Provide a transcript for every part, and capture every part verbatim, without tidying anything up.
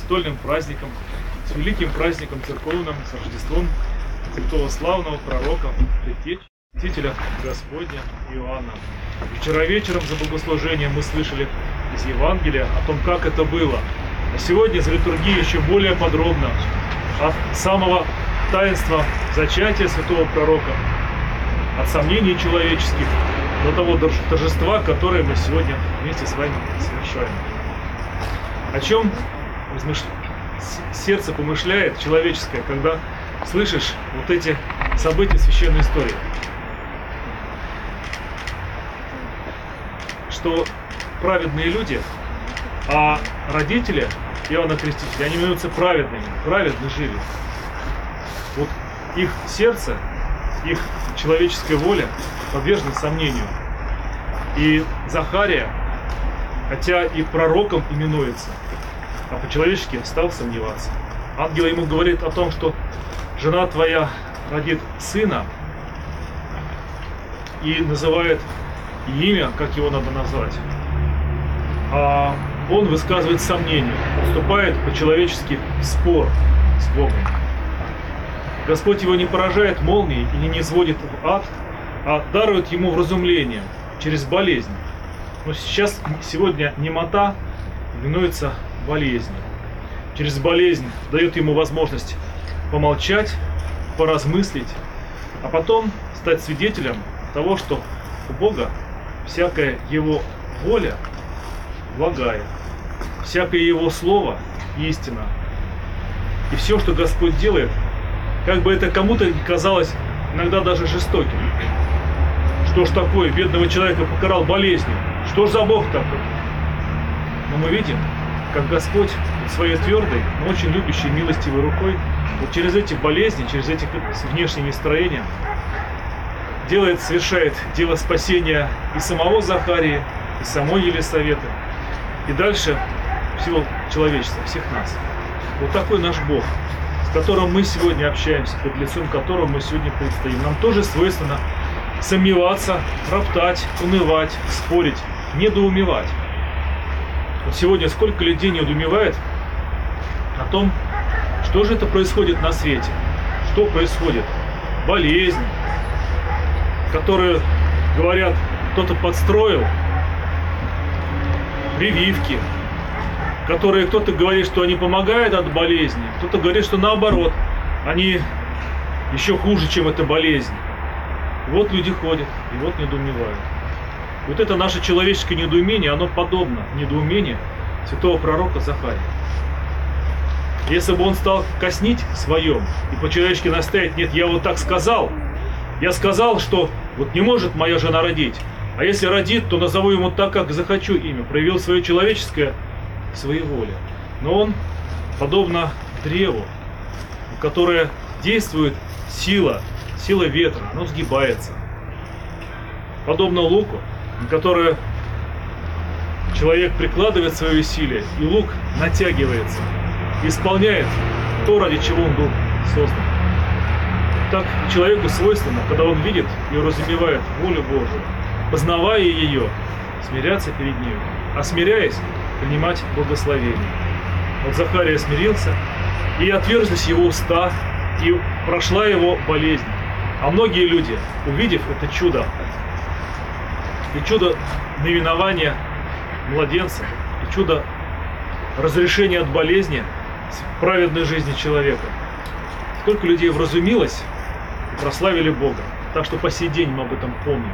престольным праздником, с великим праздником церковным, с Рождеством святого славного пророка, предтечи, святителя Господня Иоанна. Вчера вечером за богослужением мы слышали из Евангелия о том, как это было. А сегодня за литургией еще более подробно от самого таинства зачатия святого пророка, от сомнений человеческих до того торжества, которое мы сегодня вместе с вами совершаем. О чем сердце помышляет человеческое, когда слышишь вот эти события священной истории? Что праведные люди, а родители Иоанна Крестителя, они именуются праведными, праведно жили. Вот их сердце, их человеческая воля подвержена сомнению. И Захария, хотя и пророком именуется, а по-человечески стал сомневаться. Ангел ему говорит о том, что жена твоя родит сына, и называет имя, как его надо назвать. А он высказывает сомнение, вступает по-человечески в спор с Богом. Господь его не поражает молнией и не сводит в ад, а дарует ему вразумление через болезнь. Но сейчас, сегодня немота именуется болезнью. Через болезнь дает ему возможность помолчать, поразмыслить, а потом стать свидетелем того, что у Бога всякая его воля благая, всякое его слово истина. И все, что Господь делает, как бы это кому-то казалось иногда даже жестоким. Что ж такое, бедного человека покарал болезнью? Что ж за Бог такой? Но мы видим, как Господь своей твердой, но очень любящей, милостивой рукой вот через эти болезни, через эти внешние настроения делает, совершает дело спасения и самого Захарии, и самой Елисаветы, и дальше всего человечества, всех нас. Вот такой наш Бог, с которым мы сегодня общаемся, под лицом которого мы сегодня предстоим. Нам тоже свойственно сомневаться, роптать, унывать, спорить, недоумевать. Вот сегодня сколько людей недоумевает о том, что же это происходит на свете, что происходит. Болезнь, которую, говорят, кто-то подстроил, прививки, которые кто-то говорит, что они помогают от болезни, кто-то говорит, что наоборот, они еще хуже, чем эта болезнь. И вот люди ходят, и вот недоумевают. Вот это наше человеческое недоумение, оно подобно недоумению святого пророка Захария. Если бы он стал коснить своем и по-человечески настоять: нет, я вот так сказал, я сказал, что вот не может моя жена родить, а если родит, то назову ему так, как захочу имя, проявил свое человеческое своеволие. Но он, подобно древу, которое действует сила, сила ветра, оно сгибается. Подобно луку, на которое человек прикладывает свое усилие, и лук натягивается, исполняет то, ради чего он был создан. Так человеку свойственно, когда он видит и разумевает волю Божию, познавая ее, смиряться перед нею, а смиряясь, принимать благословение. Вот Захария смирился, и отверзлись его уста, и прошла его болезнь. А многие люди, увидев это чудо, и чудо наименования младенца, и чудо разрешения от болезни в праведной жизни человека, сколько людей вразумилось и прославили Бога. Так что по сей день мы об этом помним.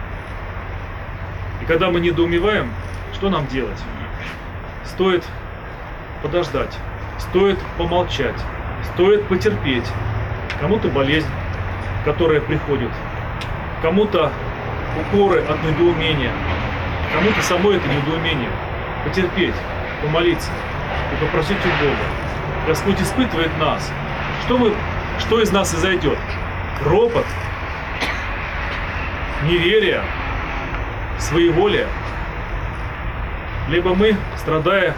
И когда мы недоумеваем, что нам делать? Стоит подождать, стоит помолчать, стоит потерпеть. Кому-то болезнь, которая приходит, кому-то укоры от недоумения, кому-то само это недоумение. Потерпеть, помолиться и попросить у Бога. Господь испытывает нас. Что, мы, что из нас изойдет? Ропот, неверие, своеволие. Либо мы, страдая,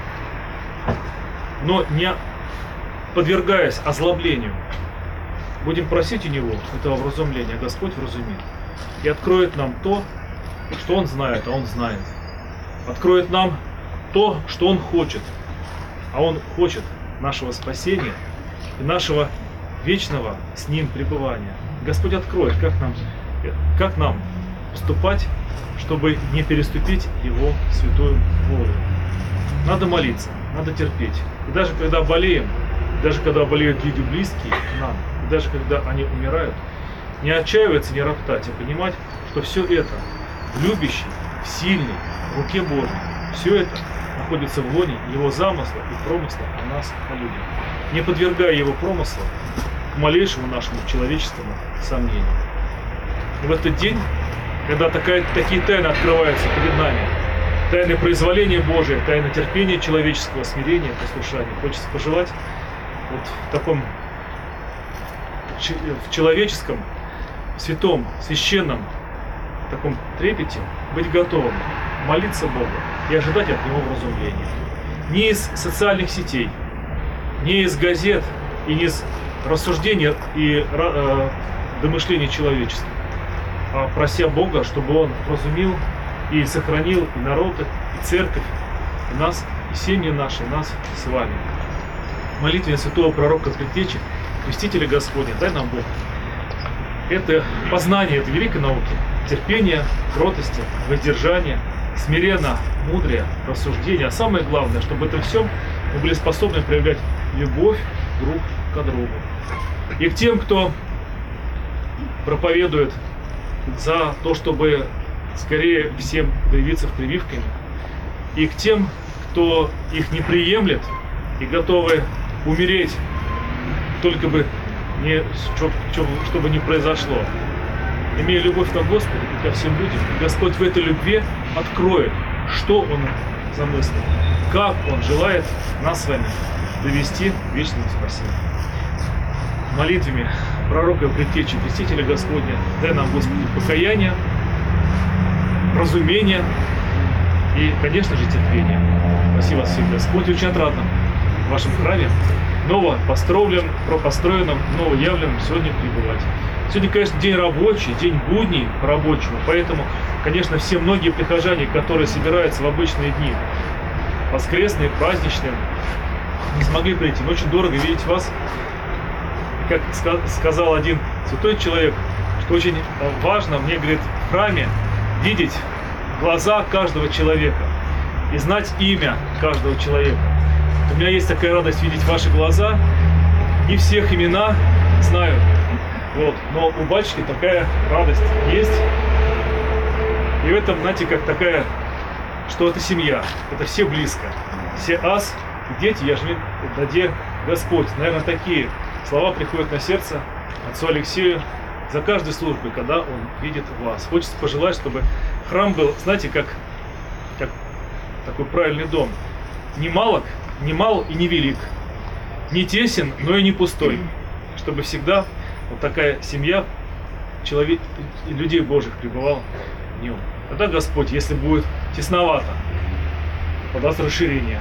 но не подвергаясь озлоблению, будем просить у Него этого вразумления, Господь вразумит и откроет нам то, что Он знает, а Он знает. Откроет нам то, что Он хочет. а Он хочет нашего спасения и нашего вечного с Ним пребывания. Господь откроет, как нам, как нам поступать, чтобы не переступить Его святую волю. Надо молиться, надо терпеть. И даже когда болеем, даже когда болеют люди близкие к нам, и даже когда они умирают, не отчаиваться, не роптать, а понимать, что все это в любящей, в сильной руке Божьей, все это находится в лоне Его замысла и промысла о нас, о людях, не подвергая Его промыслам к малейшему нашему человеческому сомнению. И в этот день, когда такая, такие тайны открываются перед нами, тайны произволения Божия, тайны терпения человеческого, смирения, послушания, хочется пожелать вот в таком в человеческом, святом, священном таком трепете быть готовым молиться Богу и ожидать от Него вразумления. Не из социальных сетей, не из газет и не из рассуждений и э, домышлений человеческих, а прося Бога, чтобы Он вразумил и сохранил и народ, и церковь, и нас, и семьи наши, и нас с вами. В молитве святого пророка Предтечи, Крестителя Господня, дай нам Бог это познание этой великой науки, терпение, кротости, воздержание, смиренно, мудрее, рассуждение. А самое главное, чтобы это все мы были способны проявлять любовь друг к другу. И к тем, кто проповедует за то, чтобы скорее всем привиться в прививками, и к тем, кто их не приемлет и готовы умереть, только бы не, чтобы не произошло. Имея любовь к Господу и ко всем людям, Господь в этой любви откроет, что Он замыслил, как Он желает нас с вами довести к вечному спасению. Молитвами пророка Предтечи, Крестителя Господня, дай нам, Господи, покаяние, разумение и, конечно же, терпение. Спасибо вас всех, Господь, очень отрадно в вашем храме, ново построенном, построенном, новоявленном сегодня пребывать. Сегодня, конечно, день рабочий, день будний по-рабочему, поэтому, конечно, все многие прихожане, которые собираются в обычные дни, воскресные, праздничные, не смогли прийти. Но очень дорого видеть вас. Как сказал один святой человек, что очень важно мне, говорит, в храме видеть глаза каждого человека и знать имя каждого человека. У меня есть такая радость видеть ваши глаза. Не всех имена знаю, вот, но у батюшки такая радость есть. И в этом, знаете, как такая, что это семья, это все близко. Все ас, дети, я же даде Господь. Наверное, такие слова приходят на сердце отцу Алексею за каждой службой, когда он видит вас. Хочется пожелать, чтобы храм был, знаете, как, как такой правильный дом. Не малок, не мал и не велик. Не тесен, но и не пустой. Чтобы всегда вот такая семья человек, людей Божьих пребывала в нем. Тогда Господь, если будет тесновато, подаст расширение.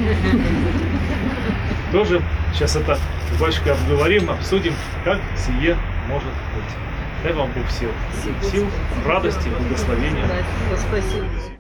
Тоже сейчас это с батюшкой обговорим, обсудим, как сие может быть. Дай вам Бог сил, сил, радости, благословения. Спасибо.